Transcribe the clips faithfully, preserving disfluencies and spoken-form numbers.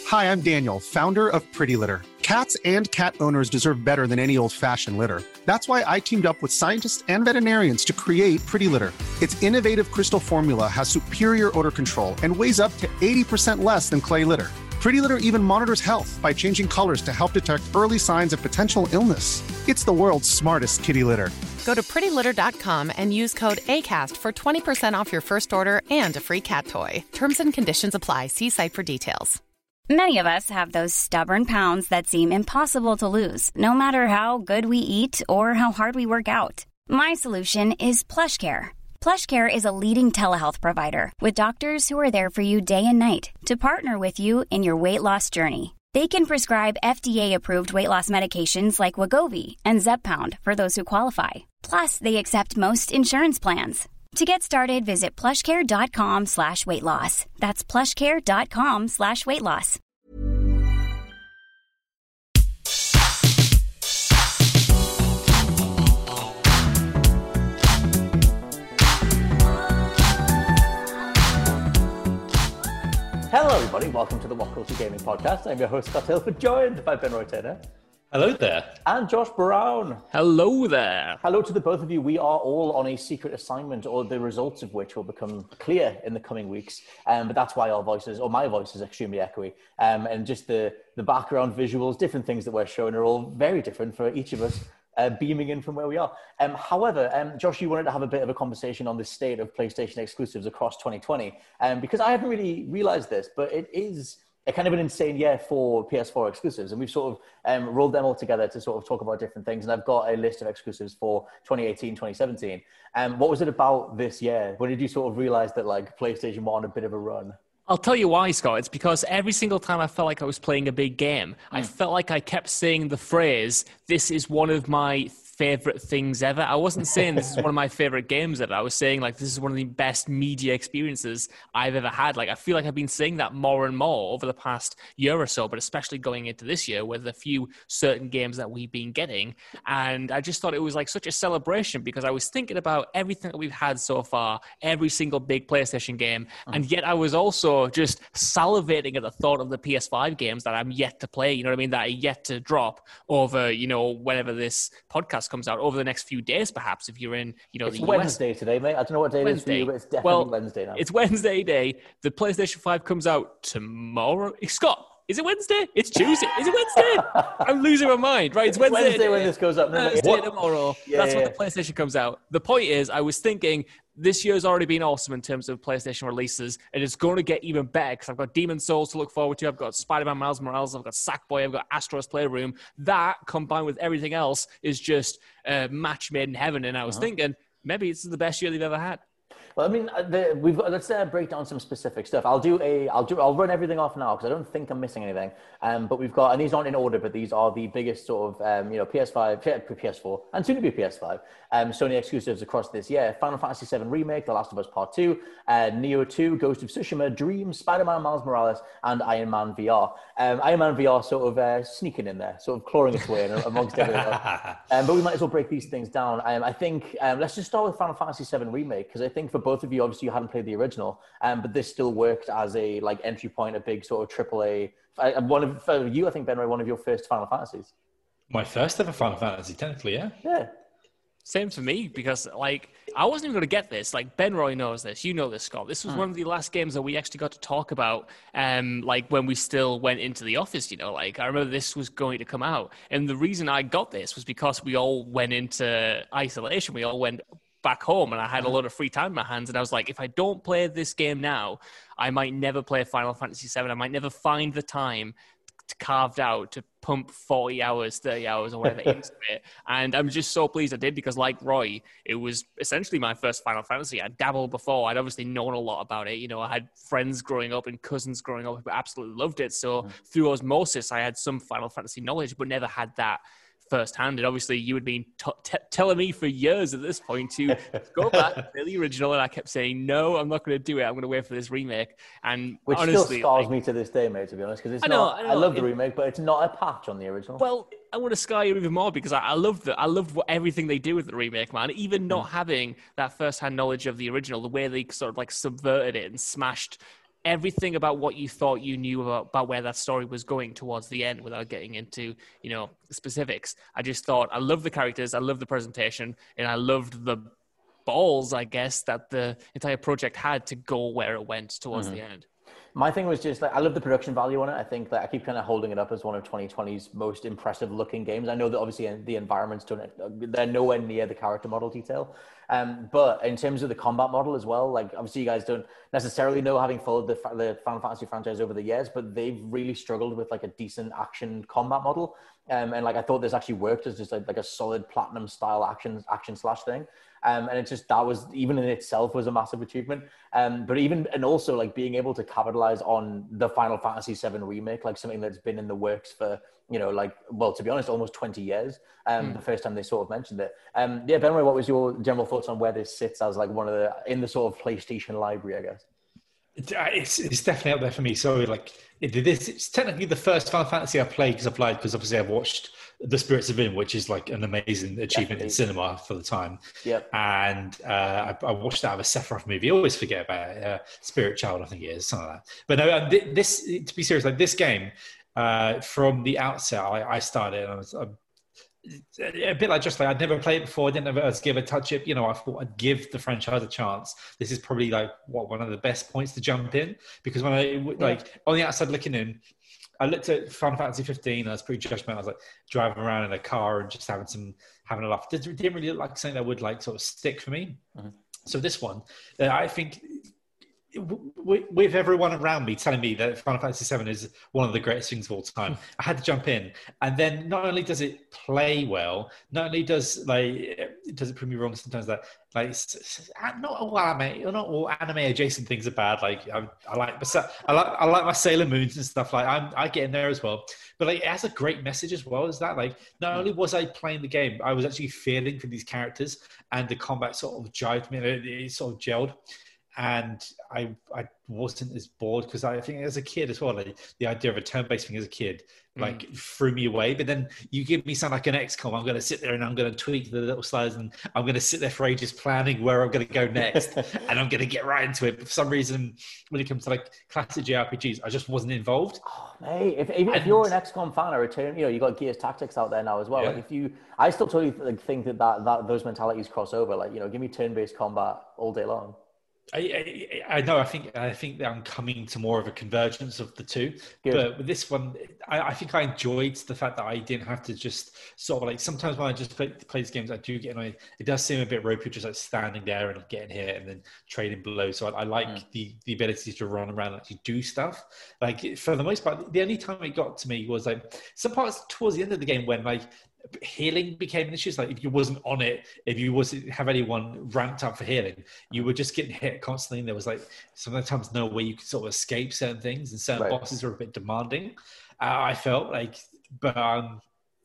Hi, I'm Daniel, founder of Pretty Litter. Cats and cat owners deserve better than any old-fashioned litter. That's why I teamed up with scientists and veterinarians to create Pretty Litter. Its innovative crystal formula has superior odor control and weighs up to eighty percent less than clay litter. Pretty Litter even monitors health by changing colors to help detect early signs of potential illness. It's the world's smartest kitty litter. Go to pretty litter dot com and use code ACAST for twenty percent off your first order and a free cat toy. Terms and conditions apply. See site for details. Many of us have those stubborn pounds that seem impossible to lose, no matter how good we eat or how hard we work out. My solution is PlushCare. PlushCare is a leading telehealth provider with doctors who are there for you day and night to partner with you in your weight loss journey. They can prescribe F D A-approved weight loss medications like Wegovy and Zepbound for those who qualify. Plus, they accept most insurance plans. To get started, visit plushcare.com slash weight loss. That's plushcare.com slash weight loss. Hello everybody, welcome to the What Culture Gaming Podcast. I'm your host Scott Hilford, joined by Ben Roy Taylor. Hello there. And Josh Brown. Hello there. Hello to the both of you. We are all on a secret assignment, or the results of which will become clear in the coming weeks. Um, but that's why our voices, or my voice, is extremely echoey. Um, and just the, the background visuals, different things that we're showing are all very different for each of us, uh, beaming in from where we are. Um, however, um, Josh, you wanted to have a bit of a conversation on the state of PlayStation exclusives across twenty twenty. Um, because I haven't really realized this, but it is a kind of an insane year for P S four exclusives, and we've sort of um, rolled them all together to sort of talk about different things. And I've got a list of exclusives for twenty eighteen, twenty seventeen. Um, what was it about this year? When did you sort of realize that like PlayStation were on a bit of a run? I'll tell you why, Scott. It's because every single time I felt like I was playing a big game, mm. I felt like I kept saying the phrase, "This is one of my favorite things ever." I wasn't saying this is one of my favorite games ever. I was saying like this is one of the best media experiences I've ever had. Like I feel like I've been saying that more and more over the past year or so, but especially going into this year with a few certain games that we've been getting. And I just thought it was like such a celebration because I was thinking about everything that we've had so far, every single big PlayStation game. Mm. And yet I was also just salivating at the thought of the P S five games that I'm yet to play, you know what I mean? That are yet to drop over, you know, whenever this podcast comes out over the next few days, perhaps, if you're in, you know, it's the Wednesday U S. today, mate. I don't know what day Wednesday. it is for you, but it's definitely well, Wednesday now. It's Wednesday day. The PlayStation five comes out tomorrow. Scott, is it Wednesday? It's Tuesday. Is it Wednesday? I'm losing my mind. Right, it's, it's Wednesday. Wednesday when this goes up. No, Thursday tomorrow. Yeah, That's yeah. when the PlayStation comes out. The point is, I was thinking this year's already been awesome in terms of PlayStation releases, and it's going to get even better because I've got Demon's Souls to look forward to. I've got Spider-Man Miles Morales. I've got Sackboy. I've got Astro's Playroom. That, combined with everything else, is just a match made in heaven. And I was uh-huh. thinking, maybe this is the best year they've ever had. Well, I mean, the, we've got, let's uh, break down some specific stuff. I'll do a, I'll do, I'll run everything off now because I don't think I'm missing anything. Um, but we've got, and these aren't in order, but these are the biggest sort of, um, you know, P S five, P S four, and soon to be P S five, um, Sony exclusives across this year. Final Fantasy seven Remake, The Last of Us Part two, uh, Neo two, Ghost of Tsushima, Dream, Spider-Man Miles Morales, and Iron Man V R. Um, Iron Man V R sort of uh, sneaking in there, sort of clawing its way in amongst everything else. Um, but we might as well break these things down. Um, I think, um, let's just start with Final Fantasy seven Remake, because I think for both of you, obviously you haven't played the original, um, but this still worked as a like entry point, a big sort of triple A. I, one of for you, I think, Ben Roy, one of your first Final Fantasies. My first ever Final Fantasy, technically, yeah. Yeah. Same for me, because like I wasn't even going to get this. Like Ben Roy knows this, you know this, Scott. This was mm. one of the last games that we actually got to talk about. Um, like when we still went into the office, you know. Like I remember this was going to come out, and the reason I got this was because we all went into isolation. We all went back home, and I had a lot of free time in my hands, and I was like, if I don't play this game now, I might never play Final Fantasy seven. I might never find the time to carved out to pump forty hours, thirty hours or whatever into it. And I'm just so pleased I did, because like Roy, it was essentially my first Final Fantasy. I'd dabbled before. I'd obviously known a lot about it. You know, I had friends growing up and cousins growing up who absolutely loved it. So mm. through osmosis, I had some Final Fantasy knowledge, but never had that firsthand. And obviously you had been t- t- telling me for years at this point to go back to the original, and I kept saying no, I'm not going to do it, I'm going to wait for this remake. And which honestly, still scars like, me to this day, mate, to be honest, because it's I know, not I, know. I love the it, remake, but it's not a patch on the original. Well, I want to scar you even more, because I, I loved the, I loved what, everything they do with the remake, man. Even not mm. having that first-hand knowledge of the original, the way they sort of like subverted it and smashed everything about what you thought you knew about, about where that story was going towards the end without getting into, you know, specifics. I just thought, I love the characters, I love the presentation, and I loved the balls, I guess, that the entire project had to go where it went towards mm-hmm. the end. My thing was just like, I love the production value on it. I think that I keep kind of holding it up as one of twenty twenty's most impressive looking games. I know that obviously the environments don't, they're nowhere near the character model detail. Um, but in terms of the combat model as well, like obviously you guys don't necessarily know, having followed the, the Final Fantasy franchise over the years, but they've really struggled with like a decent action combat model. Um, and like, I thought this actually worked as just like, like a solid platinum style action, action slash thing. Um, and it's just, that was, even in itself was a massive achievement. Um, but even, and also like being able to capitalize on the Final Fantasy seven remake, like something that's been in the works for, you know, like, well, to be honest, almost twenty years, um, mm. the first time they sort of mentioned it. Um, yeah, Ben Roy, what was your general thoughts on where this sits as like one of the, in the sort of PlayStation library, I guess? It's, it's definitely up there for me. So like it, this, it's technically the first Final Fantasy I played because I've played, because obviously I've watched The Spirits of Yin, which is like an amazing achievement definitely. in cinema for the time. Yep. And uh, I, I watched that of a Sephiroth movie. I always forget about it. Uh, Spirit Child, I think it is, something like that. But no, uh, this, to be serious, like this game, uh, from the outset, I, I started and I was, I'm, a bit like just like I'd never played it before, I didn't ever give a touch it. You know, I thought I'd give the franchise a chance. This is probably like what one of the best points to jump in, because when I like yeah. on the outside looking in, I looked at Final Fantasy fifteen. I was pretty judgmental. I was like driving around in a car and just having some having a laugh. It didn't really look like something that would like sort of stick for me. Mm-hmm. So this one, uh, I think. With everyone around me telling me that Final Fantasy seven is one of the greatest things of all time, I had to jump in. And then not only does it play well, not only does like does it prove me wrong sometimes that like not all anime, not all anime adjacent things are bad. Like I, I like I like I like my Sailor Moons and stuff. Like I'm, I get in there as well. But like it has a great message as well as that. Like not only was I playing the game, I was actually feeling for these characters, and the combat sort of jived me. It, it sort of gelled. And I I wasn't as bored, because I think as a kid as well, like, the idea of a turn-based thing as a kid like mm. threw me away. But then you give me something like an X COM, I'm going to sit there and I'm going to tweak the little slides, and I'm going to sit there for ages planning where I'm going to go next, and I'm going to get right into it. But for some reason, when it comes to like classic J R P Gs, I just wasn't involved. Oh, mate, if, if, if you're an X COM fan or a turn, you know, you got Gears Tactics out there now as well. Yeah. Like if you, I still totally like, think that, that that those mentalities cross over. Like, you know, give me turn-based combat all day long. I, I, I know. I think I think that I'm coming to more of a convergence of the two. Good. But with this one, I, I think I enjoyed the fact that I didn't have to just sort of like. Sometimes when I just play, play these games, I do get annoyed. It does seem a bit ropey, just like standing there and getting hit and then trading below. So I, I like mm. the the ability to run around and actually do stuff. Like for the most part, the only time it got to me was like some parts towards the end of the game when like. Healing became an issue. Like if you wasn't on it, if you wasn't have anyone ramped up for healing, you were just getting hit constantly. And there was like sometimes no way you could sort of escape certain things, and certain right. bosses are a bit demanding. Uh, I felt like, but um,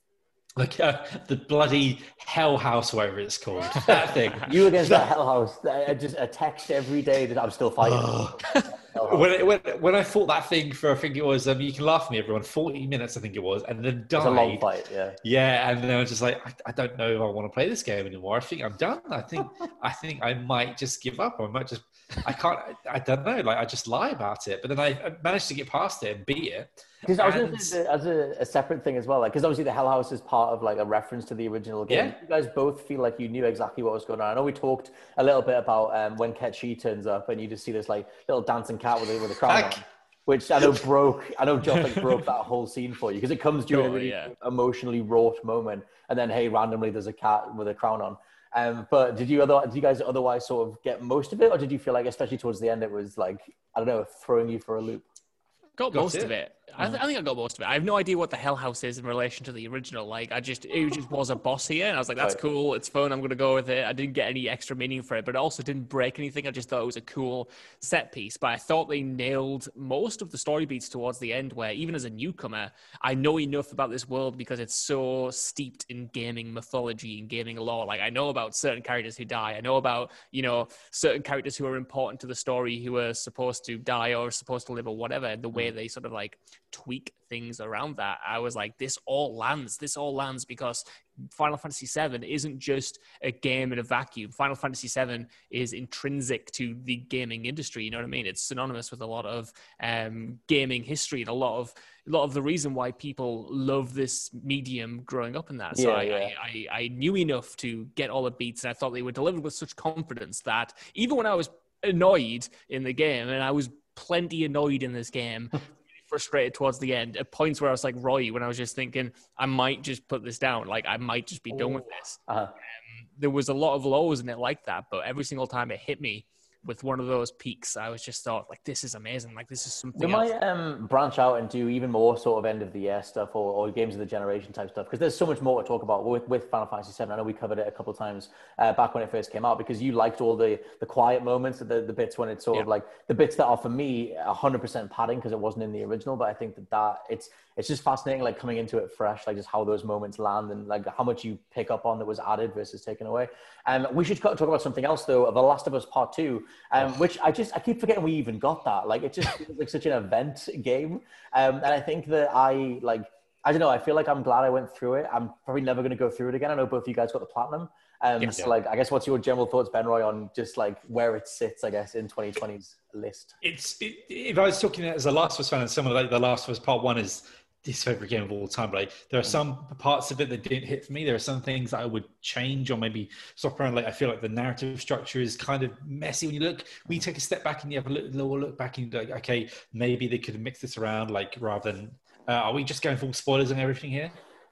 like uh, the bloody Hell House, whatever it's called, that thing. You against that Hell House? I just a text every day that I'm still fighting. Oh. When, when when I fought that thing for, I think it was, um, you can laugh at me, everyone, forty minutes, I think it was, and then died. It's a long fight, yeah. Yeah, and then I was just like, I, I don't know if I want to play this game anymore. I think I'm done. I think I think I might just give up. I might just, I can't, I, I don't know, like I just lie about it. But then I, I managed to get past it and beat it. Because I was going to say, as a, a separate thing as well, like, because obviously the Hell House is part of like a reference to the original game. Yeah. You guys both feel like you knew exactly what was going on. I know we talked a little bit about um, when Ketchi turns up and you just see this like little dancing cat with a, with a crown on, which I know broke, I know Josh like broke that whole scene for you, because it comes during oh, a really yeah. emotionally wrought moment, and then hey, randomly there's a cat with a crown on. Um, but did you other, did you guys otherwise sort of get most of it, or did you feel like, especially towards the end, it was like, I don't know, throwing you for a loop? Got, got most it. of it. I, th- I think I got most of it. I have no idea what the Hell House is in relation to the original. Like, I just, it just was a boss here, and I was like, that's right. cool, it's fun, I'm going to go with it. I didn't get any extra meaning for it, but it also didn't break anything. I just thought it was a cool set piece. But I thought they nailed most of the story beats towards the end, where even as a newcomer, I know enough about this world because it's so steeped in gaming mythology and gaming lore. Like, I know about certain characters who die. I know about, you know, certain characters who are important to the story, who are supposed to die or supposed to live or whatever, the way they sort of like tweak things around that, I was like, this all lands. This all lands because Final Fantasy seven isn't just a game in a vacuum. Final Fantasy seven is intrinsic to the gaming industry. You know what I mean? It's synonymous with a lot of um, gaming history and a lot of a lot of the reason why people love this medium growing up in that. So Yeah, I, yeah. I, I, I knew enough to get all the beats, and I thought they were delivered with such confidence that even when I was annoyed in the game, and I was plenty annoyed in this game, frustrated towards the end, at points where I was like Roy, when I was just thinking, I might just put this down. Like, I might just be done with this. Uh-huh. Um, there was a lot of lows in it like that, but every single time it hit me with one of those peaks, I was just thought, like, this is amazing. Like, this is something We else. might um, branch out and do even more sort of end of the year stuff or, or games of the generation type stuff, because there's so much more to talk about with, with Final Fantasy seven. I know we covered it a couple of times uh, back when it first came out, because you liked all the the quiet moments, the, the bits when it's sort of Yeah. like the bits that are for me one hundred percent padding because it wasn't in the original. But I think that, that it's it's just fascinating, like coming into it fresh, like just how those moments land and like how much you pick up on that was added versus taken away. Um, we should talk about something else though, The Last of Us Part Two, um, oh. which I just I keep forgetting we even got that. Like it just feels like such an event game, um, and I think that I like I don't know. I feel like I'm glad I went through it. I'm probably never going to go through it again. I know both of you guys got the platinum. Um, Yes. so like I guess what's your general thoughts, Ben Roy, on just like where it sits, I guess, in twenty twenty's list? It's it, if I was talking as a Last of Us fan and someone like The Last of Us Part One is his favorite game of all time, but like, there are some parts of it that didn't hit for me. There are some things that I would change or maybe swap around. Like I feel like the narrative structure is kind of messy when you look. We take a step back and you have a look, little look back and you're like, okay, maybe they could have mixed this around. Like rather than, uh, are we just going full spoilers and everything here?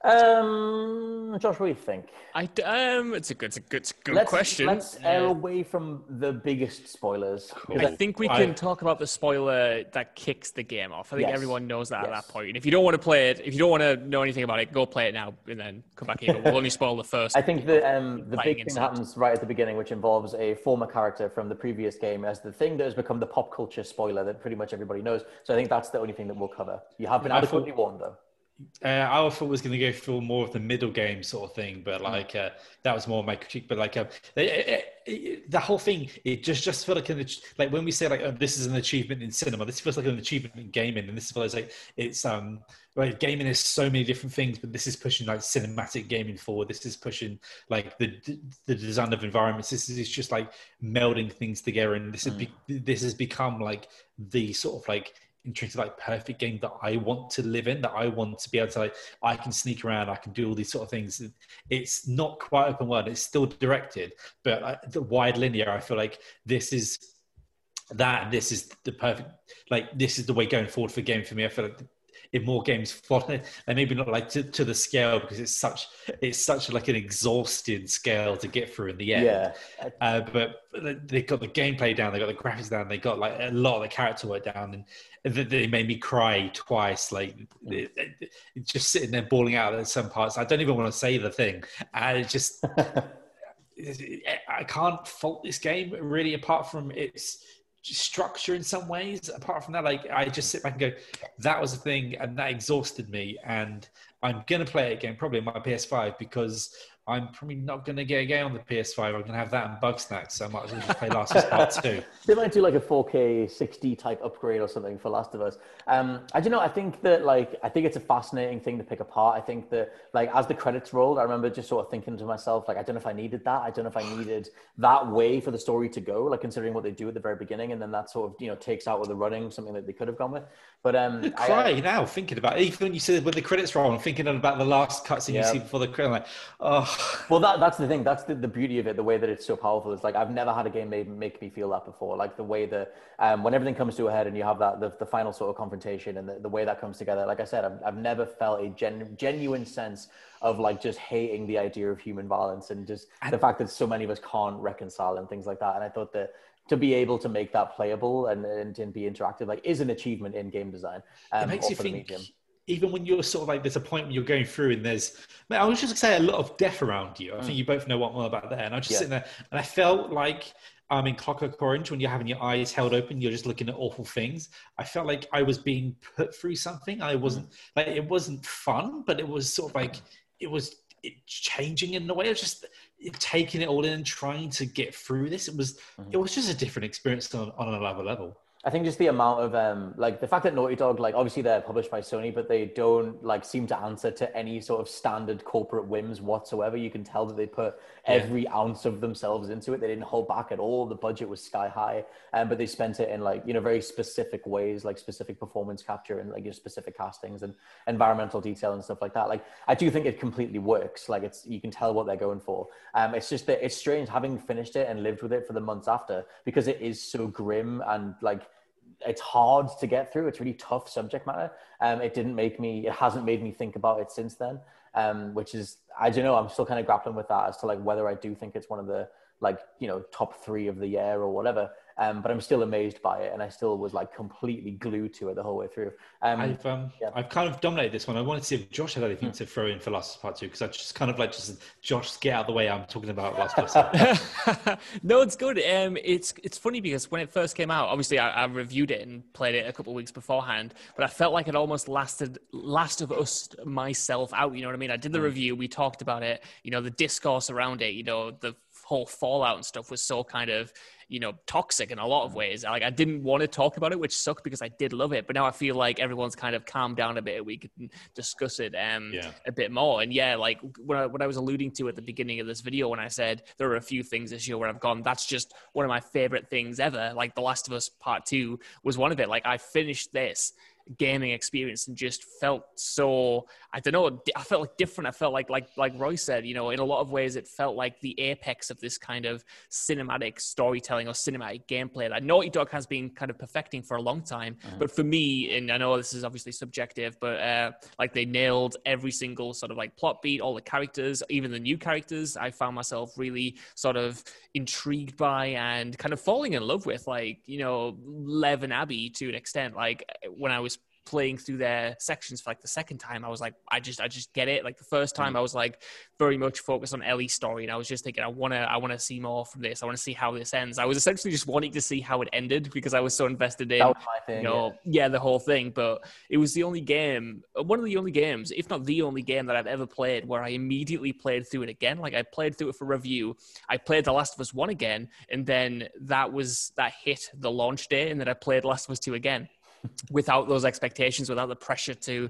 Um, Josh, what do you think? I, um, it's a good, it's a good, it's a good Let's, question. Let's err away from the biggest spoilers. I think we can I- talk about the spoiler that kicks the game off. I think Yes. everyone knows that at Yes. that point. And if you don't want to play it, if you don't want to know anything about it, go play it now and then come back here. But we'll only spoil the first. I think the um, the Fighting big thing insect. happens right at the beginning, which involves a former character from the previous game as the thing that has become the pop culture spoiler that pretty much everybody knows. So I think that's the only thing that we'll cover. You have been I adequately thought- warned, though. Uh, I thought was going to go for more of the middle game sort of thing, but like uh, that was more my critique. But like uh, it, it, it, the whole thing, it just just felt like an ach- like when we say like oh, this is an achievement in cinema, this feels like an achievement in gaming, and this feels like it's um like gaming is so many different things, but this is pushing like cinematic gaming forward. This is pushing like the the design of environments. This is just like melding things together, and this has be, this has become like the sort of like intrinsic like perfect game that I want to live in, that I want to be able to like I can sneak around, I can do all these sort of things. It's not quite open world, it's still directed, but uh, the wide linear. I feel like this is that and this is the perfect like this is the way going forward for game for me. I feel like if more games follow it, and maybe not like to, to the scale because it's such it's such like an exhausted scale to get through in the end. Yeah. Uh, but they got the gameplay down, they got the graphics down, they got like a lot of the character work down, and they made me cry twice. Like it, it, it just sitting there bawling out at some parts. I don't even want to say the thing, and it just I can't fault this game really, apart from its structure in some ways. Apart from that, like I just sit back and go, that was a thing, and that exhausted me. And I'm gonna play it again, probably on my P S five, because I'm probably not gonna get a game on the P S five. I'm gonna have that and Bugsnax, so I might as well just play Last of Us Part Two. They might do like a four K sixty type upgrade or something for Last of Us. Um, I don't know. I think that like I think it's a fascinating thing to pick apart. I think that like as the credits rolled, I remember just sort of thinking to myself like I don't know if I needed that. I don't know if I needed that way for the story to go. Like considering what they do at the very beginning, and then that sort of you know takes out with the running something that they could have gone with. But um, I cry now thinking about it. Even when you said when the credits roll, I'm thinking about the last cutscene Yeah. you see before the credit. I'm like, oh, Well, that, that's the thing. That's the, the beauty of it, the way that it's so powerful. It's like, I've never had a game made, make me feel that before. Like the way that, um, when everything comes to a head and you have that, the, the final sort of confrontation and the, the way that comes together. Like I said, I've, I've never felt a gen, genuine sense of like just hating the idea of human violence and just the fact that so many of us can't reconcile and things like that. And I thought that to be able to make that playable and, and, and be interactive, like is an achievement in game design. Um, it makes or you for the think. medium. Even when you're sort of like, there's a point when you're going through and there's, man, I was just gonna say a lot of death around you. I think you both know what more about that. And I was just Yeah. sitting there and I felt like I'm in Clockwork Orange when you're having your eyes held open, you're just looking at awful things. I felt like I was being put through something. I wasn't like, it wasn't fun, but it was sort of like, it was it changing in a way. It was just taking it all in and trying to get through this. It was, it was just a different experience on, on another level. I think just the amount of um like the fact that Naughty Dog, like obviously they're published by Sony, but they don't like seem to answer to any sort of standard corporate whims whatsoever. You can tell that they put Yeah. every ounce of themselves into it. They didn't hold back at all. The budget was sky high, um, but they spent it in like, you know, very specific ways, like specific performance capture and like, you know, specific castings and environmental detail and stuff like that. Like I do think it completely works. Like it's, you can tell what they're going for. Um, it's just that it's strange having finished it and lived with it for the months after, because it is so grim and like, it's hard to get through. It's really tough subject matter. Um, it didn't make me, it hasn't made me think about it since then. Um, which is, I don't know, I'm still kind of grappling with that as to like whether I do think it's one of the like, you know, top three of the year or whatever. Um, but I'm still amazed by it, and I still was like completely glued to it the whole way through. Um, I've um, yeah. I've kind of dominated this one. I wanted to see if Josh had anything Mm. to throw in for Last of Us Part Two, because I just kind of like just Josh, get out of the way. I'm talking about Last of Us. No, it's good. Um, it's it's funny because when it first came out, obviously I, I reviewed it and played it a couple of weeks beforehand, but I felt like it almost lasted Last of Us myself out. You know what I mean? I did the Mm. review, we talked about it. You know, the discourse around it. You know, the whole Fallout and stuff was so kind of, you know, toxic in a lot of ways. Like I didn't want to talk about it, which sucked because I did love it. But now I feel like everyone's kind of calmed down a bit. We can discuss it um, Yeah. a bit more. And yeah, like what I, what I was alluding to at the beginning of this video when I said there are a few things this year where I've gone, that's just one of my favorite things ever. Like The Last of Us Part Two was one of it. Like I finished this gaming experience and just felt so, I don't know, I felt like different. I felt like, like, like Roy said, you know, in a lot of ways, it felt like the apex of this kind of cinematic storytelling or cinematic gameplay that Naughty Dog has been kind of perfecting for a long time. Uh-huh. But for me, and I know this is obviously subjective, but uh, like they nailed every single sort of like plot beat, all the characters, even the new characters, I found myself really sort of intrigued by and kind of falling in love with, like, you know, Lev and Abby to an extent. Like when I was playing through their sections for like the second time, I was like, I just, I just get it. Like the first time I was like very much focused on Ellie's story. And I was just thinking, I want to, I want to see more from this. I want to see how this ends. I was essentially just wanting to see how it ended because I was so invested in, That was my thing, you know, yeah. yeah, the whole thing. But it was the only game, one of the only games, if not the only game that I've ever played where I immediately played through it again. Like I played through it for review. I played The Last of Us one again. And then that was, that hit the launch day. And then I played Last of Us two again. Without those expectations, without the pressure to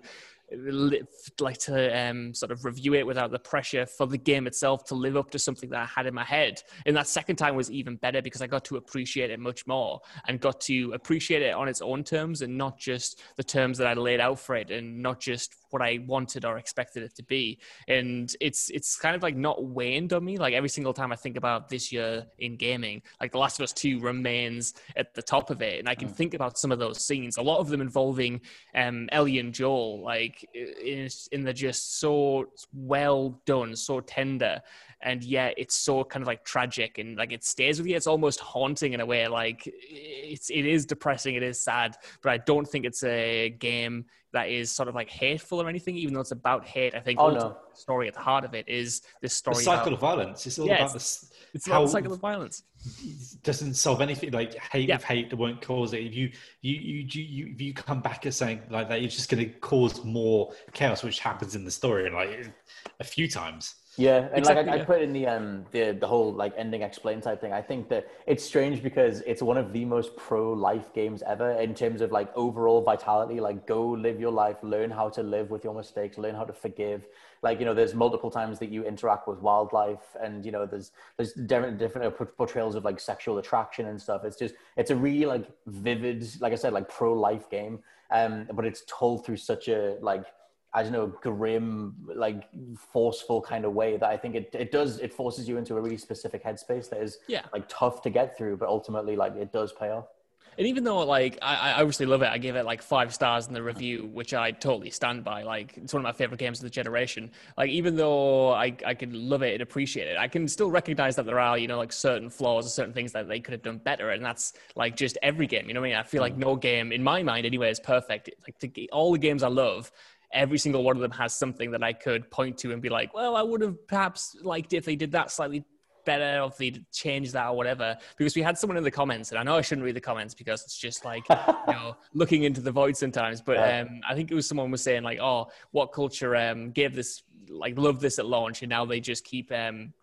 like to um, sort of review it, without the pressure for the game itself to live up to something that I had in my head. And that second time was even better because I got to appreciate it much more and got to appreciate it on its own terms and not just the terms that I laid out for it and not just what I wanted or expected it to be. And it's it's kind of like not waned on me. Like every single time I think about this year in gaming, like The Last of Us two remains at the top of it. And I can think about some of those scenes, a lot of them involving um, Ellie and Joel, like in, in the just so well done, so tender. And yet it's so kind of like tragic and like it stays with you. It's almost haunting in a way. Like it's, it is depressing. It is sad, but I don't think it's a game that is sort of like hateful or anything, even though it's about hate. I think Oh, ultimately no. the story at the heart of it is this story. The cycle about, of violence. It's all Yeah, about this. it's about the cycle of violence. Doesn't solve anything. Like hate Yeah. with hate won't cause it. If you you you you you, if you come back as saying like that, you're just going to cause more chaos, which happens in the story and like a few times. Yeah, and Exactly, like I, yeah. I put in the um the the whole like ending explain type thing. I think that it's strange because it's one of the most pro life games ever in terms of like overall vitality. Like go live your life, learn how to live with your mistakes, learn how to forgive. Like, you know, there's multiple times that you interact with wildlife, and you know, there's there's different different portrayals of like sexual attraction and stuff. It's just it's a really like vivid, like I said, like pro life game. Um, but it's told through such a like. I don't know, grim, like forceful kind of way that I think it, it does, it forces you into a really specific headspace that is Yeah. like tough to get through, but ultimately like it does pay off. And even though, like, I, I obviously love it, I give it like five stars in the review, which I totally stand by. Like, it's one of my favorite games of the generation. Like, even though I, I can love it and appreciate it, I can still recognize that there are, you know, like certain flaws or certain things that they could have done better. And that's like just every game. You know what I mean? I feel like no game, in my mind anyway, is perfect. Like, to, all the games I love, every single one of them has something that I could point to and be like, well, I would have perhaps liked it if they did that slightly better, or if they'd change that or whatever. Because we had someone in the comments, and I know I shouldn't read the comments because it's just like, you know, looking into the void sometimes. But um, I think it was someone was saying like, oh, what culture um, gave this, like, loved this at launch, and now they just keep um,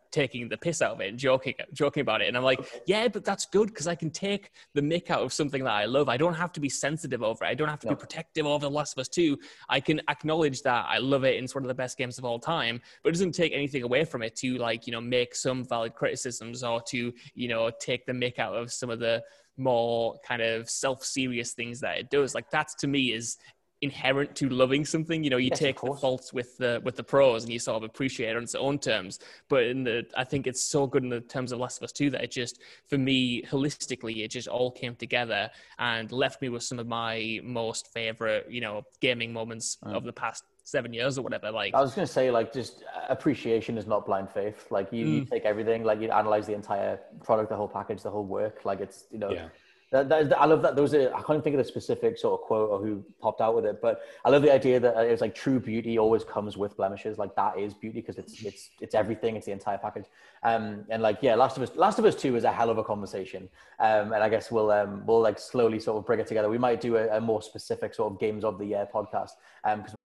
taking the piss out of it and joking, joking about it. And I'm like, yeah, but that's good because I can take the mick out of something that I love. I don't have to be sensitive over it. I don't have to no. be protective over The Last of Us two. I can acknowledge that I love it and it's one of the best games of all time, but it doesn't take anything away from it to like, you know, make some valid criticisms or to, you know, take the mick out of some of the more kind of self-serious things that it does. Like that's to me is inherent to loving something. You know, you yes, take the faults with the with the pros and you sort of appreciate it on its own terms, but in the I think it's so good in the terms of Last of Us two that it just, for me, holistically, it just all came together and left me with some of my most favorite, you know, gaming moments mm. of the past seven years or whatever. Like I was going to say, like, just appreciation is not blind faith. Like you, mm. you take everything, like you analyze the entire product, the whole package, the whole work. Like it's, you know, yeah. That, that, I love that. There was a, I can't think of the specific sort of quote or who popped out with it, but I love the idea that it's like true beauty always comes with blemishes. Like that is beauty because it's it's it's everything. It's the entire package. Um, and like yeah, Last of Us, Last of Us two is a hell of a conversation. Um, and I guess we'll um we'll like slowly sort of bring it together. We might do a, a more specific sort of games of the year podcast. Um, because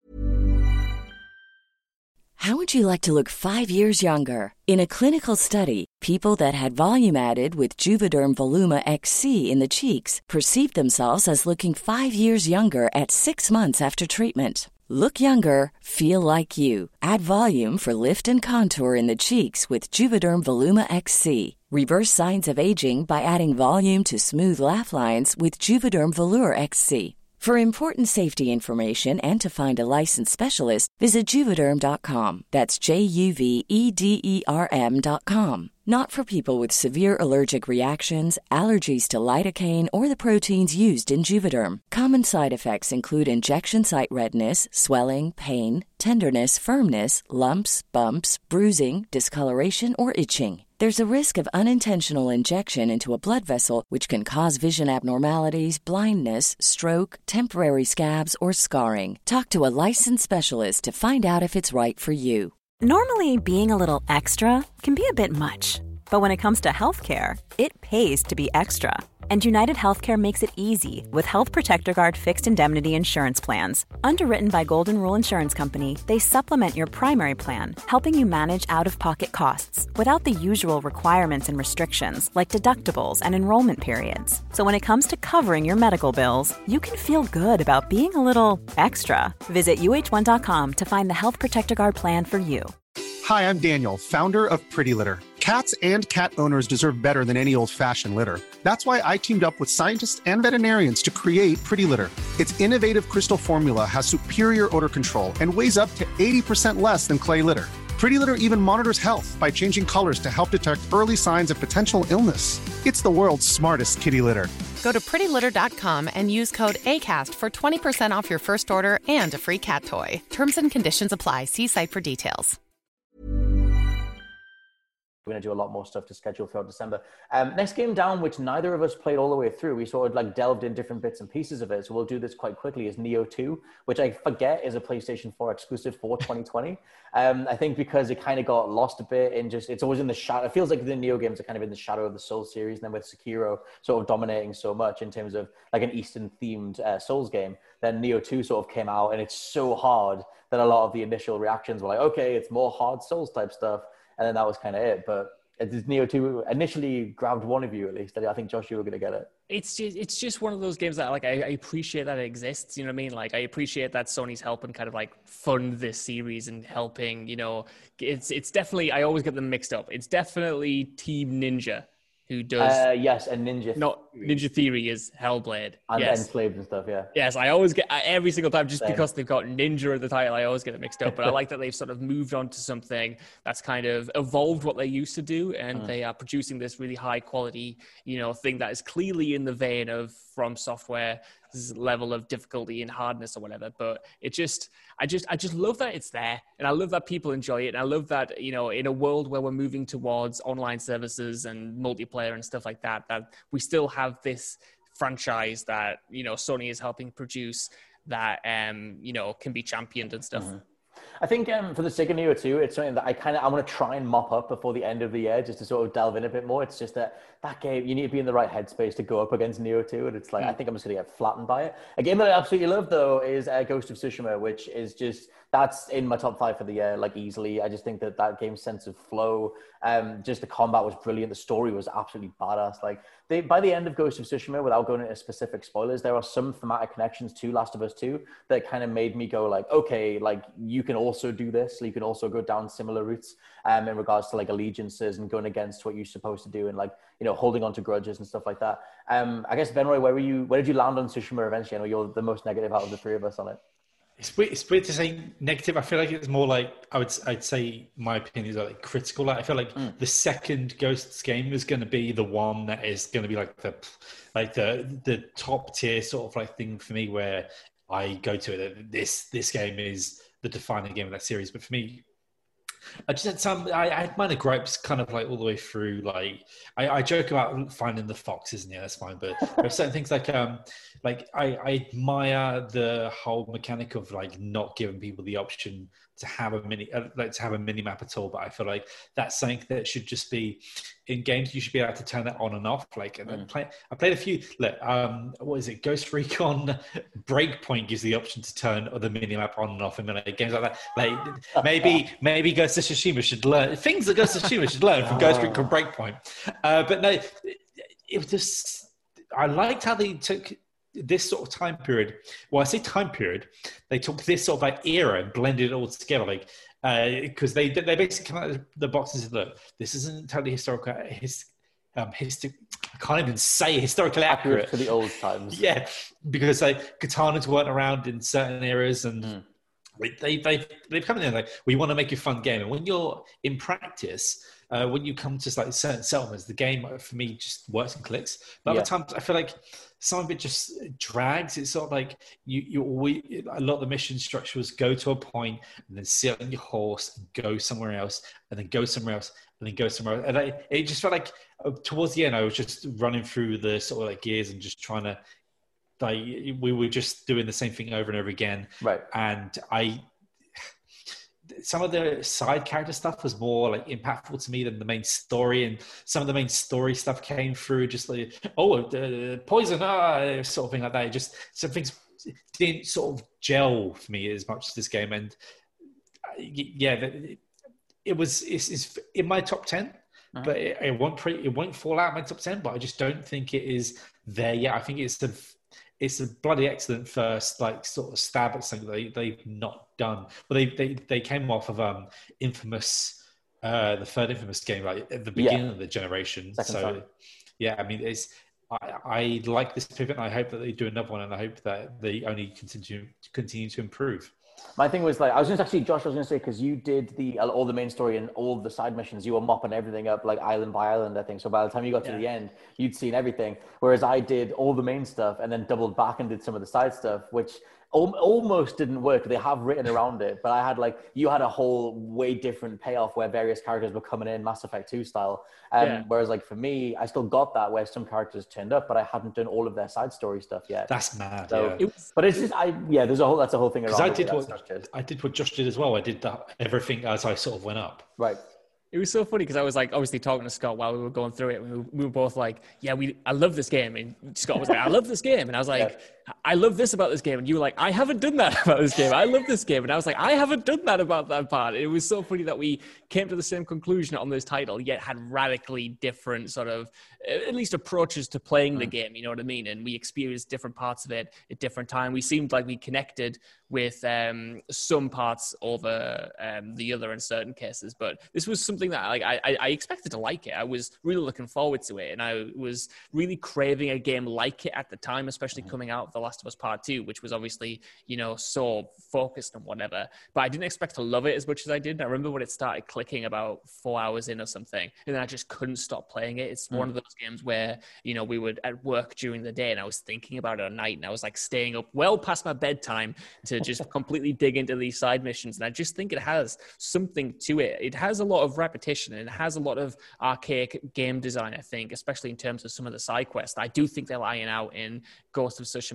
how would you like to look five years younger? In a clinical study, people that had volume added with Juvederm Voluma X C in the cheeks perceived themselves as looking five years younger at six months after treatment. Look younger, feel like you. Add volume for lift and contour in the cheeks with Juvederm Voluma X C. Reverse signs of aging by adding volume to smooth laugh lines with Juvederm Volure X C. For important safety information and to find a licensed specialist, visit Juvederm dot com. That's J U V E D E R M dot com. Not for people with severe allergic reactions, allergies to lidocaine, or the proteins used in Juvederm. Common side effects include injection site redness, swelling, pain, tenderness, firmness, lumps, bumps, bruising, discoloration, or itching. There's a risk of unintentional injection into a blood vessel, which can cause vision abnormalities, blindness, stroke, temporary scabs, or scarring. Talk to a licensed specialist to find out if it's right for you. Normally, being a little extra can be a bit much, but when it comes to healthcare, it pays to be extra. And United Healthcare makes it easy with Health Protector Guard fixed indemnity insurance plans. Underwritten by Golden Rule Insurance Company, they supplement your primary plan, helping you manage out-of-pocket costs without the usual requirements and restrictions like deductibles and enrollment periods. So when it comes to covering your medical bills, you can feel good about being a little extra. Visit U H one dot com to find the Health Protector Guard plan for you. Hi, I'm Daniel, founder of Pretty Litter. Cats and cat owners deserve better than any old-fashioned litter. That's why I teamed up with scientists and veterinarians to create Pretty Litter. Its innovative crystal formula has superior odor control and weighs up to eighty percent less than clay litter. Pretty Litter even monitors health by changing colors to help detect early signs of potential illness. It's the world's smartest kitty litter. Go to pretty litter dot com and use code ACAST for twenty percent off your first order and a free cat toy. Terms and conditions apply. See site for details. We're going to do a lot more stuff to schedule throughout December. Um, next game down, which neither of us played all the way through, we sort of like delved in different bits and pieces of it. So we'll do this quite quickly, is Neo two, which I forget is a PlayStation four exclusive for twenty twenty. Um, I think because it kind of got lost a bit in just, it's always in the shadow. It feels like the Neo games are kind of in the shadow of the Souls series. And then with Sekiro sort of dominating so much in terms of like an Eastern themed uh, Souls game, then Neo two sort of came out and it's so hard that a lot of the initial reactions were like, okay, it's more hard Souls type stuff. And then that was kind of it. But this Neo two initially grabbed one of you, at least. I think, Josh, you were going to get it. It's just, it's just one of those games that like I, I appreciate that it exists. You know what I mean? Like I appreciate that Sony's helping kind of like fund this series and helping, you know, it's it's definitely, I always get them mixed up. It's definitely Team Ninja who does. Uh, yes, and Ninja Not Theory. Ninja Theory is Hellblade. And yes. Enslaved and stuff, yeah. Yes, I always get, every single time, just Same. because they've got Ninja in the title, I always get it mixed up. But I like that they've sort of moved on to something that's kind of evolved what they used to do. And mm. they are producing this really high quality, you know, thing that is clearly in the vein of From Software level of difficulty and hardness or whatever. But it just, I just, I just love that it's there. And I love that people enjoy it. And I love that, you know, in a world where we're moving towards online services and multiplayer and stuff like that, that we still have this franchise that, you know, Sony is helping produce that, um, you know, can be championed and stuff. Mm-hmm. I think um, for the sake of Neo two, it's something that I kind of I want to try and mop up before the end of the year, just to sort of delve in a bit more. It's just that that game, you need to be in the right headspace to go up against Neo two, and it's like mm. I think I'm just gonna get flattened by it. A game that I absolutely love though is uh, Ghost of Tsushima, which is just that's in my top five for the year, like easily. I just think that that game's sense of flow, um, just the combat was brilliant. The story was absolutely badass. Like they, by the end of Ghost of Tsushima, without going into specific spoilers, there are some thematic connections to Last of Us two that kind of made me go like, okay, like you can also do this. So you can also go down similar routes um, in regards to like allegiances and going against what you're supposed to do and like, you know, holding on to grudges and stuff like that. Um, I guess, Benroy, where were you, where did you land on Tsushima eventually? I know you're the most negative out of the three of us on it. It's weird, it's weird to say negative. I feel like it's more like, I would I'd say my opinions are like critical. Like I feel like mm. the second Ghosts game is going to be the one that is going to be like the like the the top tier sort of like thing for me, where I go to it. This this game is the defining game of that series. But for me, I just had some, I, I had minor gripes kind of like all the way through. Like I, I joke about finding the foxes, and yeah, that's fine. But there are certain things like, um, like I, I admire the whole mechanic of like not giving people the option to have a mini, uh, like to have a mini map at all. But I feel like that's something that should just be in games. You should be able to turn that on and off. Like, and then play, I played a few. Look, um, what is it? Ghost Recon Breakpoint gives the option to turn the mini map on and off in like, games like that. Like maybe, maybe Ghost of Tsushima should learn things that Ghost of Tsushima should learn from Ghost Recon Breakpoint. Uh, but no, it, it was just. I liked how they took this sort of time period. Well, I say time period. They took this sort of like era and blended it all together. Like, because uh, they they basically come out of the box and said, "Look, this isn't totally historical. His, um, history. I can't even say historically accurate, accurate to the old times." Yeah, because like katanas weren't around in certain eras, and mm. they they they've come in there like, we want to make a fun game. And when you're in practice. Uh, when you come to like certain settlements, the game for me just works and clicks. But yeah. other times, I feel like some of it just drags. It's sort of like you, you always, a lot of the mission structure was go to a point and then sit on your horse and go somewhere else, and then go somewhere else, and then go somewhere else. And I, it just felt like uh, towards the end, I was just running through the sort of like gears and just trying to, like, we were just doing the same thing over and over again. Right. And I. Some of the side character stuff was more like impactful to me than the main story, and some of the main story stuff came through just like, oh, uh, poison, ah, sort of thing like that. It just some things didn't sort of gel for me as much as this game, and yeah, it, it was it's, it's in my top ten, uh-huh. but it, it won't pre, it won't fall out of my top ten. But I just don't think it is there yet. I think it's the it's a bloody excellent first, like, sort of stab at something they, they've not done. Well, they, they, they came off of um, Infamous, uh, the third Infamous game, like at the beginning yeah. of the generation. Second so, time. yeah, I mean, it's I, I like this pivot, and I hope that they do another one, and I hope that they only continue continue to improve. My thing was like, I was going to actually, Josh, I was going to say, because you did the all the main story and all the side missions, you were mopping everything up like island by island, I think. So by the time you got to yeah. the end, you'd seen everything. Whereas I did all the main stuff and then doubled back and did some of the side stuff, which almost didn't work. They have written around it, but I had like, you had a whole way different payoff where various characters were coming in Mass Effect two style. Um, yeah. Whereas like for me, I still got that where some characters turned up, but I hadn't done all of their side story stuff yet. That's mad. So, yeah. it was, but it's just, I, yeah, there's a whole, that's a whole thing around. I did what, I did what Josh did as well. I did that, everything as I sort of went up. Right. It was so funny because I was like, obviously talking to Scott while we were going through it. We were, we were both like, yeah, we, I love this game. And Scott was like, I love this game. And I was like, yeah. I love this about this game. And you were like, I haven't done that about this game. I love this game. And I was like, I haven't done that about that part. It was so funny that we came to the same conclusion on this title, yet had radically different sort of, at least approaches to playing the game. You know what I mean? And we experienced different parts of it at different times. We seemed like we connected with um, some parts over um, the other in certain cases. But this was something that like I, I expected to like it. I was really looking forward to it. And I was really craving a game like it at the time, especially coming out of The Last of Us Part two, which was obviously, you know, so focused and whatever. But I didn't expect to love it as much as I did. I remember when it started clicking about four hours in or something, and then I just couldn't stop playing it. It's mm. one of those games where, you know, we would at work during the day and I was thinking about it at night, and I was like staying up well past my bedtime to just completely dig into these side missions. And I just think it has something to it. It has a lot of repetition and it has a lot of archaic game design, I think, especially in terms of some of the side quests. I do think they're lying out in Ghost of Tsushima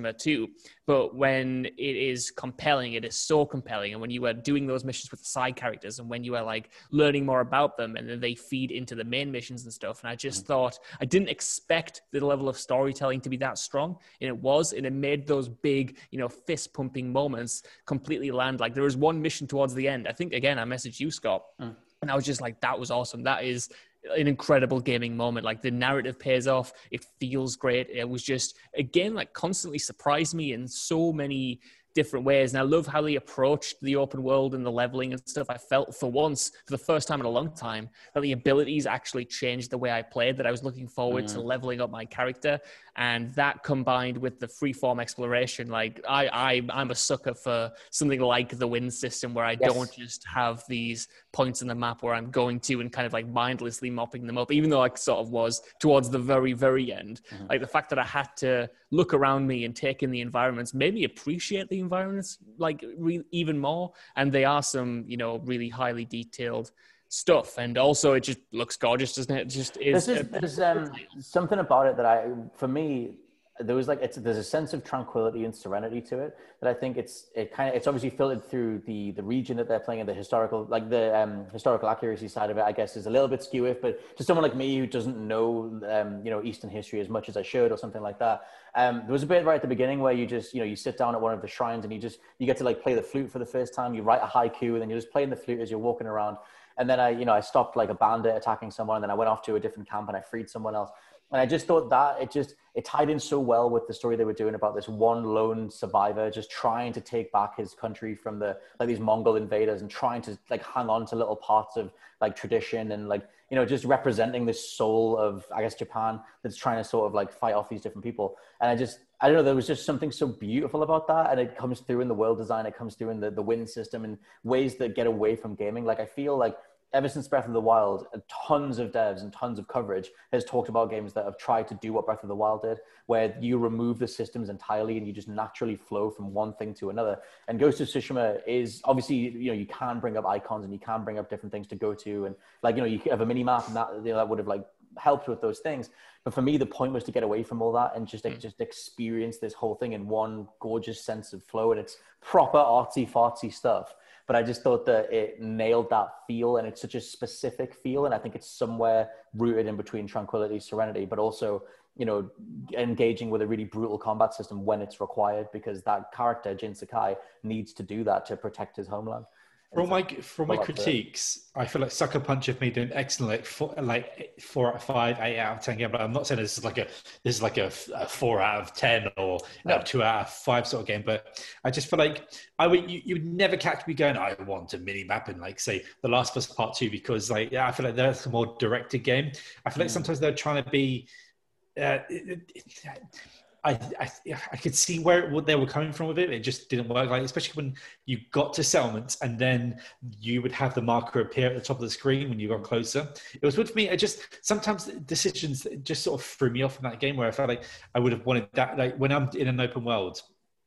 Tsushima too. But when it is compelling, it is so compelling. And when you are doing those missions with the side characters and when you are like learning more about them and then they feed into the main missions and stuff. And I just mm-hmm. thought, I didn't expect the level of storytelling to be that strong. And it was, and it made those big, you know, fist pumping moments completely land. Like there was one mission towards the end. I think, again, I messaged you, Scott, mm. and I was just like, that was awesome. That is an incredible gaming moment. Like the narrative pays off. It feels great. It was just, again, like constantly surprised me in so many different ways. And I love how they approached the open world and the leveling and stuff. I felt for once, for the first time in a long time, that the abilities actually changed the way I played, that I was looking forward mm. to leveling up my character. And that combined with the freeform exploration, like I, I, I'm a sucker for something like the wind system where I yes. don't just have these points in the map where I'm going to and kind of like mindlessly mopping them up, even though I sort of was towards the very, very end. Mm-hmm. Like the fact that I had to look around me and take in the environments made me appreciate the environments like re- even more. And they are some, you know, really highly detailed stuff, and also it just looks gorgeous, doesn't it? It just is. There's, there's um, something about it that I, for me, there was like it's there's a sense of tranquility and serenity to it that I think it's it kind of it's obviously filtered through the the region that they're playing and the historical like the um, historical accuracy side of it. I guess is a little bit skew but to someone like me who doesn't know um, you know Eastern history as much as I should or something like that. Um, there was a bit right at the beginning where you just you know you sit down at one of the shrines and you just you get to like play the flute for the first time. You write a haiku and then you're just playing the flute as you're walking around. And then I, you know, I stopped like a bandit attacking someone, and then I went off to a different camp and I freed someone else. And I just thought that it just, it tied in so well with the story they were doing about this one lone survivor just trying to take back his country from the, like these Mongol invaders and trying to like hang on to little parts of like tradition and like, you know, just representing this soul of, I guess, Japan that's trying to sort of like fight off these different people. And I just, I don't know, there was just something so beautiful about that. And it comes through in the world design, it comes through in the, the wind system and ways that get away from gaming. Like I feel like ever since Breath of the Wild, tons of devs and tons of coverage has talked about games that have tried to do what Breath of the Wild did, where you remove the systems entirely and you just naturally flow from one thing to another. And Ghost of Tsushima is obviously, you know, you can bring up icons and you can bring up different things to go to. And like, you know, you have a mini map and that, you know, that would have like helped with those things. But for me, the point was to get away from all that and just, like, just experience this whole thing in one gorgeous sense of flow. And it's proper artsy fartsy stuff. But I just thought that it nailed that feel, and it's such a specific feel. And I think it's somewhere rooted in between tranquility, serenity, but also, you know, engaging with a really brutal combat system when it's required, because that character, Jin Sakai, needs to do that to protect his homeland. From my from my critiques, I feel like Sucker Punch have made an excellent like four, like four out of five, eight out of ten game. But I'm not saying this is like a this is like a, a four out of ten or no. a two out of five sort of game. But I just feel like I would you, you would never catch me going, I want a mini map in like say The Last of Us Part Two, because like yeah, I feel like that's a more directed game. I feel like mm. sometimes they're trying to be. Uh, it, it, it, I, I I could see where what they were coming from with it. It just didn't work. Like especially when you got to settlements and then you would have the marker appear at the top of the screen when you got closer. It was good for me. I just sometimes decisions just sort of threw me off in that game where I felt like I would have wanted that. Like when I'm in an open world,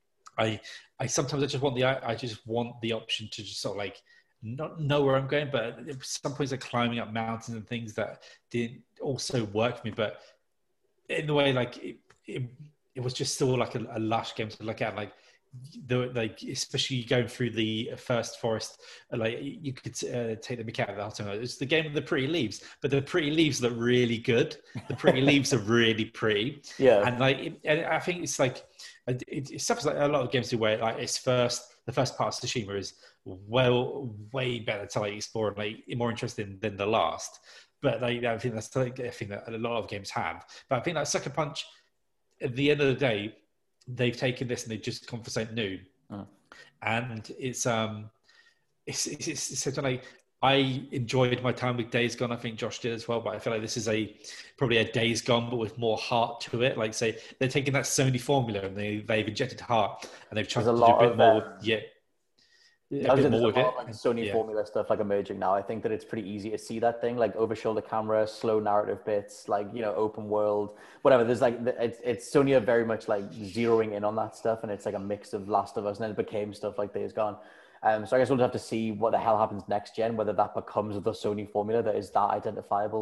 I I sometimes I just want the I just want the option to just sort of like not know where I'm going. But at some points like climbing up mountains and things that didn't also work for me. But in the way like it, it it was just still like a, a lush game to look at, like the like especially going through the first forest, like you could uh, take the mick out of the whole time. It's the game of the pretty leaves, but the pretty leaves look really good. The pretty leaves are really pretty, yeah. And like, it, and I think it's like it, it suffers like a lot of games do where like it's first the first part of Tsushima is well way better to like explore and like more interesting than the last. But like I think that's like a thing that a lot of games have. But I think like Sucker Punch, at the end of the day, they've taken this and they've just gone for something new. Oh. And it's um, it's it's, it's, it's something like I enjoyed my time with Days Gone. I think Josh did as well. But I feel like this is a probably a Days Gone, but with more heart to it. Like say they're taking that Sony formula and they they've injected heart and they've tried There's to do a bit more. Um... Yeah. I was more with it. Like Sony yeah. formula stuff like emerging now. I think that it's pretty easy to see that thing, like over shoulder camera, slow narrative bits, like, you know, open world, whatever. There's like, it's, it's Sony are very much like zeroing in on that stuff. And it's like a mix of Last of Us and then it became stuff like Days Gone. Um, so I guess we'll have to see what the hell happens next gen, whether that becomes the Sony formula that is that identifiable, like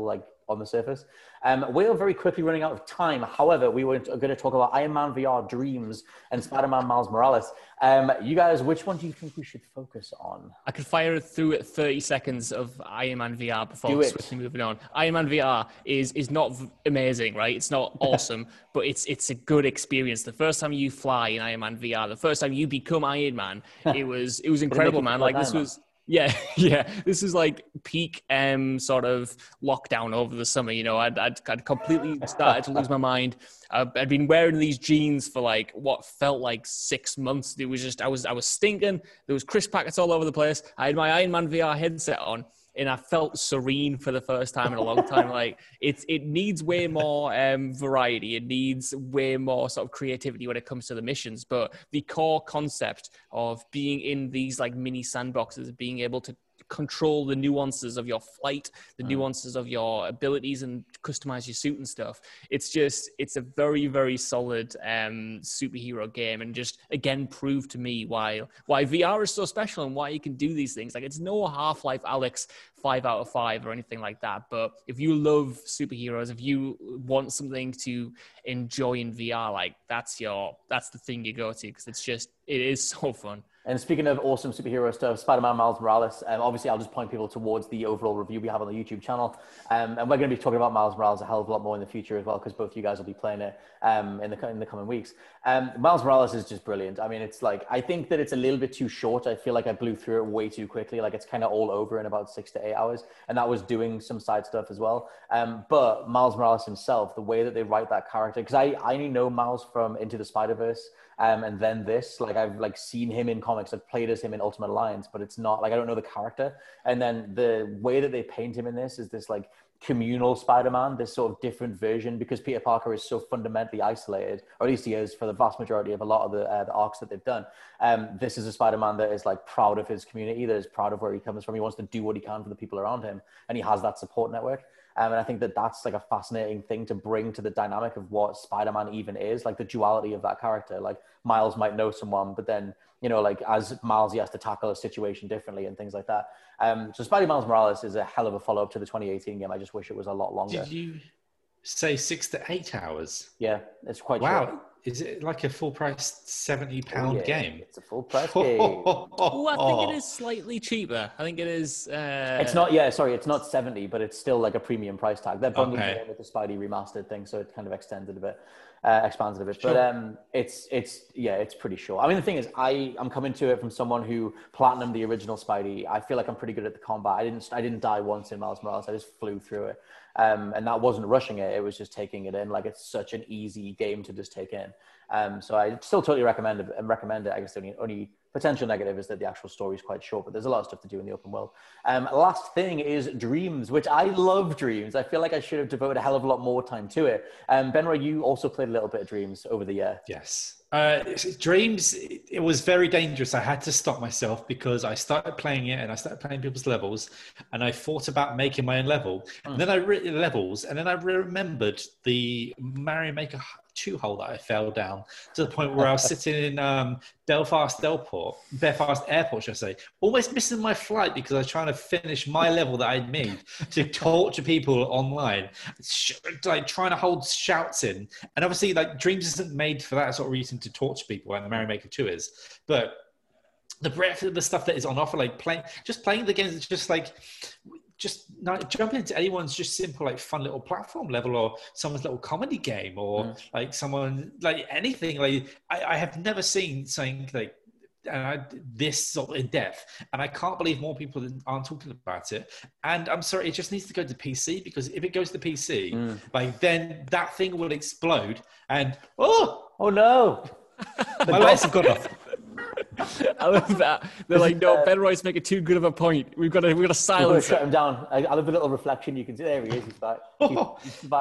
on the surface. Um, we're very quickly running out of time. However, we were going to talk about Iron Man V R Dreams and Spider-Man Miles Morales. Um, you guys, which one do you think we should focus on? I could fire through at thirty seconds of Iron Man V R before Do it. swiftly moving on. Iron Man V R is is not v- amazing, right? It's not awesome, but it's it's a good experience. The first time you fly in Iron Man V R, the first time you become Iron Man, it was it was incredible, man. Like this was. Yeah, yeah. This is like peak um, sort of lockdown over the summer. You know, I'd, I'd, I'd completely started to lose my mind. I'd, I'd been wearing these jeans for like what felt like six months. It was just, I was, I was stinking. There was crisp packets all over the place. I had my Iron Man V R headset on, and I felt serene for the first time in a long time. Like it, it needs way more um, variety. It needs way more sort of creativity when it comes to the missions. But the core concept of being in these like mini sandboxes, being able to control the nuances of your flight, the mm. nuances of your abilities, and customize your suit and stuff. It's just, it's a very, very solid um, superhero game, and just again proved to me why why V R is so special and why you can do these things. Like it's no Half-Life Alyx five out of five or anything like that. But if you love superheroes, if you want something to enjoy in V R, like that's your that's the thing you go to, because it's just it is so fun. And speaking of awesome superhero stuff, Spider-Man Miles Morales, um, obviously I'll just point people towards the overall review we have on the YouTube channel. Um, and we're going to be talking about Miles Morales a hell of a lot more in the future as well, because both you guys will be playing it um, in the in the coming weeks. Um, Miles Morales is just brilliant. I mean, it's like, I think that it's a little bit too short. I feel like I blew through it way too quickly. Like it's kind of all over in about six to eight hours. And that was doing some side stuff as well. Um, but Miles Morales himself, the way that they write that character, because I, I only know Miles from Into the Spider-Verse. Um, and then this, like I've like seen him in comics, I've played as him in Ultimate Alliance, but it's not like, I don't know the character. And then the way that they paint him in this is this like communal Spider-Man, this sort of different version, because Peter Parker is so fundamentally isolated, or at least he is for the vast majority of a lot of the, uh, the arcs that they've done. Um, this is a Spider-Man that is like proud of his community, that is proud of where he comes from. He wants to do what he can for the people around him, and he has that support network. Um, and I think that that's like a fascinating thing to bring to the dynamic of what Spider-Man even is, like the duality of that character. Like Miles might know someone, but then, you know, like as Miles, he has to tackle a situation differently and things like that. Um, so Spider-Man Miles Morales is a hell of a follow-up to the twenty eighteen game. I just wish it was a lot longer. Did you say six to eight hours? Yeah, it's quite wow. short. Is it like a full price seventy pound oh, yeah. game? It's a full price game. Oh, I think it is slightly cheaper. I think it is. Uh... It's not, yeah, sorry, it's not seventy, but it's still like a premium price tag. They're bundling okay. it with the Spidey remastered thing, so it kind of extends it a bit, uh, expands it a bit. Sure. But um, it's, it's, yeah, it's pretty short. I mean, the thing is, I, I'm coming to it from someone who platinumed the original Spidey. I feel like I'm pretty good at the combat. I didn't, I didn't die once in Miles Morales. I just flew through it. Um, and that wasn't rushing it. It was just taking it in. Like, it's such an easy game to just take in. Um, so I still totally recommend it. And recommend it. I guess the only, only potential negative is that the actual story is quite short, but there's a lot of stuff to do in the open world. Um, last thing is Dreams, which I love Dreams. I feel like I should have devoted a hell of a lot more time to it. Um, Benroy, you also played a little bit of Dreams over the year. Yes. Uh, Dreams, it was very dangerous. I had to stop myself because I started playing it and I started playing people's levels, and I thought about making my own level. Mm. And then I read levels, and then I remembered the Mario Maker two hole that I fell down to the point where I was sitting in um, Belfast Airport, Belfast Airport, should I say, almost missing my flight because I was trying to finish my level that I'd made to torture people online, like trying to hold shouts in. And obviously, like Dreams isn't made for that sort of reason to torture people, and Mario Maker two is, but the breadth of the stuff that is on offer, like playing, just playing the games, it's just like, just not jumping into anyone's just simple, like fun little platform level, or someone's little comedy game, or mm. like someone, like anything. Like I, I have never seen something like and I, this sort of in depth, and I can't believe more people aren't talking about it. And I'm sorry, it just needs to go to P C, because if it goes to P C, mm. like then that thing will explode, and oh, oh no, my lights have gone off. I love that. They're like, no, uh, Benroy's making too good of a point. We've got to, we've got to silence shut him down. I, I love the little reflection you can see. There he is. He's back. He's, he's surviving.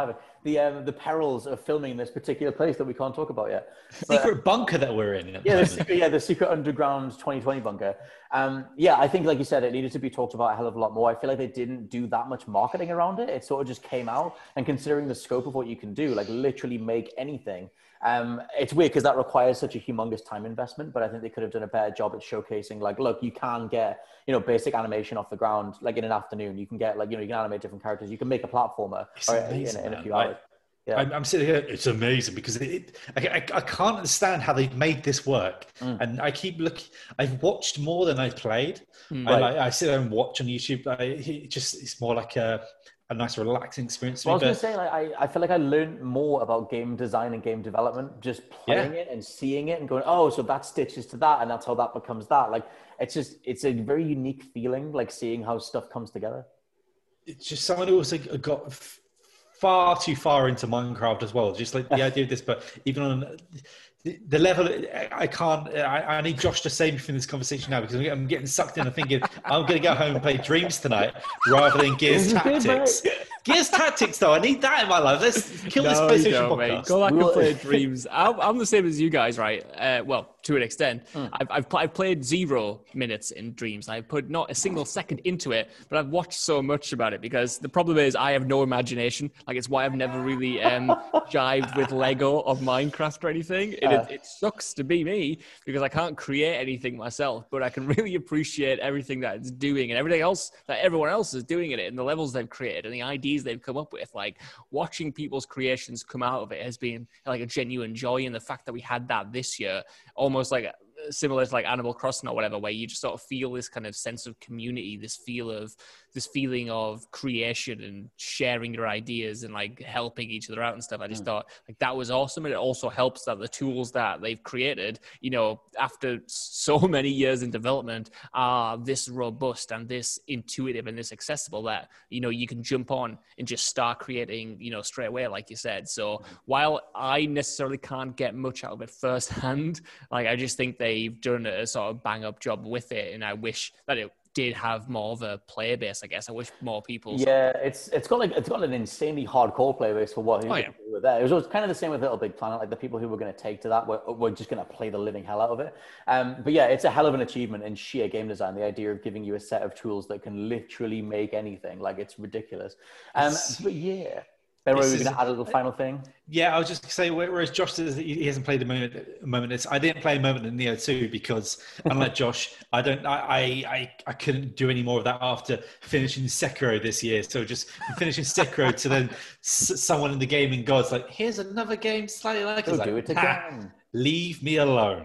the um, the perils of filming in this particular place that we can't talk about yet. But, secret bunker that we're in. Yeah, the secret, yeah, the secret underground twenty twenty bunker. Um, yeah, I think, like you said, it needed to be talked about a hell of a lot more. I feel like they didn't do that much marketing around it. It sort of just came out, and considering the scope of what you can do, like literally make anything. Um, it's weird because that requires such a humongous time investment, but I think they could have done a better job at showcasing, like, look, you can get, you know, basic animation off the ground, like in an afternoon. You can get, like, you know, you can animate different characters. You can make a platformer or, amazing, in, in a few hours. Yeah. I'm, I'm sitting here. It's amazing because it, it, I, I can't understand how they've made this work. Mm. And I keep looking. I've watched more than I've played. Mm. I, like, I sit there and watch on YouTube. I, it just it's more like a a nice relaxing experience. Well, I was going to say, like, I, I feel like I learned more about game design and game development just playing yeah. it and seeing it and going, oh, so that stitches to that, and that's how that becomes that. Like, it's just, it's a very unique feeling, like seeing how stuff comes together. It's just someone who also got f- far too far into Minecraft as well. Just like the idea of this, but even on the, the level, I can't, I, I need Josh to save me from this conversation now because I'm getting sucked in and thinking I'm going to go home and play Dreams tonight rather than Gears Tactics. Gears Tactics, though, I need that in my life. Let's kill no, this PlayStation don't, podcast. Mate. Go back and play Dreams. I'm, I'm the same as you guys, right? Uh, well, to an extent. Mm. I've, I've, I've played zero minutes in Dreams. I've put not a single second into it, but I've watched so much about it because the problem is I have no imagination. Like, it's why I've never really um, jived with Lego of Minecraft or anything. It, uh. it, it sucks to be me because I can't create anything myself, but I can really appreciate everything that it's doing and everything else that everyone else is doing in it and the levels they've created and the ideas they've come up with. Like, watching people's creations come out of it has been like a genuine joy, and the fact that we had that this year, almost like similar to like Animal Crossing or whatever, where you just sort of feel this kind of sense of community, this feel of this feeling of creation and sharing your ideas and like helping each other out and stuff. I just mm. thought like that was awesome. And it also helps that the tools that they've created, you know, after so many years in development, are this robust and this intuitive and this accessible that, you know, you can jump on and just start creating, you know, straight away, like you said. So while I necessarily can't get much out of it firsthand, like I just think they've done a sort of bang up job with it. And I wish that it did have more of a player base. I guess I wish more people. Yeah, it's it's got like it's got an insanely hardcore player base for what oh, yeah. were there. It was kind of the same with Little Big Planet. Like the people who were going to take to that were, were just going to play the living hell out of it. Um, but yeah, it's a hell of an achievement in sheer game design. The idea of giving you a set of tools that can literally make anything, like it's ridiculous. Um, but yeah. Ben, were we going to add a little final thing? Yeah, I was just going to say, whereas Josh says that he hasn't played a moment, a moment it's, I didn't play a moment in Neo two because, unlike Josh, I don't, I, I, I couldn't do any more of that after finishing Sekiro this year. So just finishing Sekiro to then s- someone in the gaming gods like, here's another game slightly like it. Do like, it again. Leave me alone.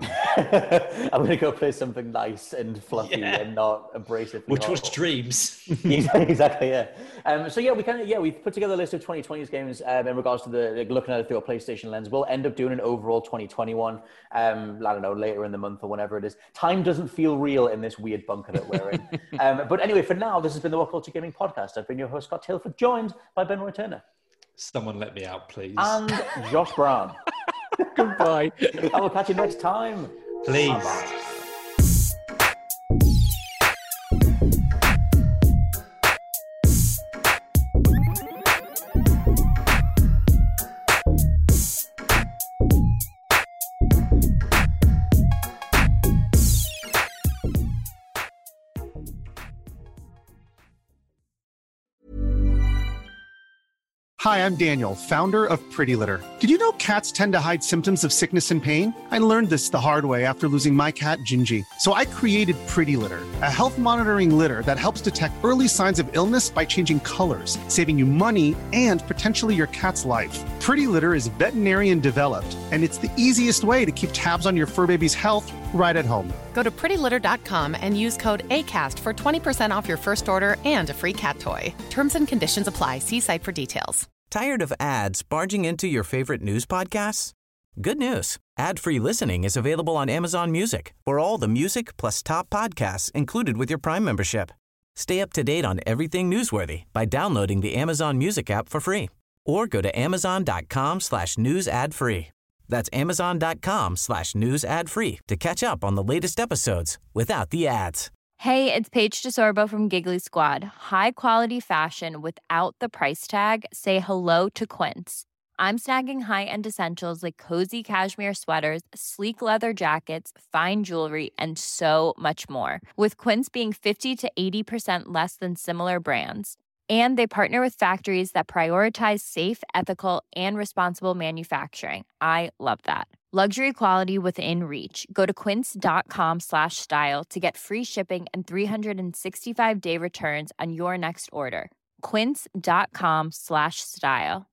I'm going to go play something nice and fluffy yeah. and not abrasive. Which was Dreams. Exactly, yeah. Um, so yeah, we kind of, yeah, we've put together a list of twenty twenty's games um, in regards to the, like, looking at it through a PlayStation lens. We'll end up doing an overall twenty twenty-one, um, I don't know, later in the month or whenever it is. Time doesn't feel real in this weird bunker that we're in. um, but anyway, for now, this has been the What Culture Gaming Podcast. I've been your host, Scott Tailford, joined by Ben Roy Turner. Someone let me out, please. And Josh Brown. Goodbye. I will catch you next time. Please. Bye-bye. Hi, I'm Daniel, founder of Pretty Litter. Did you know cats tend to hide symptoms of sickness and pain? I learned this the hard way after losing my cat, Gingy. So I created Pretty Litter, a health monitoring litter that helps detect early signs of illness by changing colors, saving you money and potentially your cat's life. Pretty Litter is veterinarian developed, and it's the easiest way to keep tabs on your fur baby's health right at home. Go to pretty litter dot com and use code ACAST for twenty percent off your first order and a free cat toy. Terms and conditions apply. See site for details. Tired of ads barging into your favorite news podcasts? Good news. Ad-free listening is available on Amazon Music for all the music plus top podcasts included with your Prime membership. Stay up to date on everything newsworthy by downloading the Amazon Music app for free or go to amazon.com slash news ad free. That's amazon.com slash news ad free to catch up on the latest episodes without the ads. Hey, it's Paige DeSorbo from Giggly Squad. High quality fashion without the price tag. Say hello to Quince. I'm snagging high-end essentials like cozy cashmere sweaters, sleek leather jackets, fine jewelry, and so much more. With Quince being fifty to eighty percent less than similar brands. And they partner with factories that prioritize safe, ethical, and responsible manufacturing. I love that. Luxury quality within reach. Go to quince.com slash style to get free shipping and three sixty-five day returns on your next order. Quince.com slash style.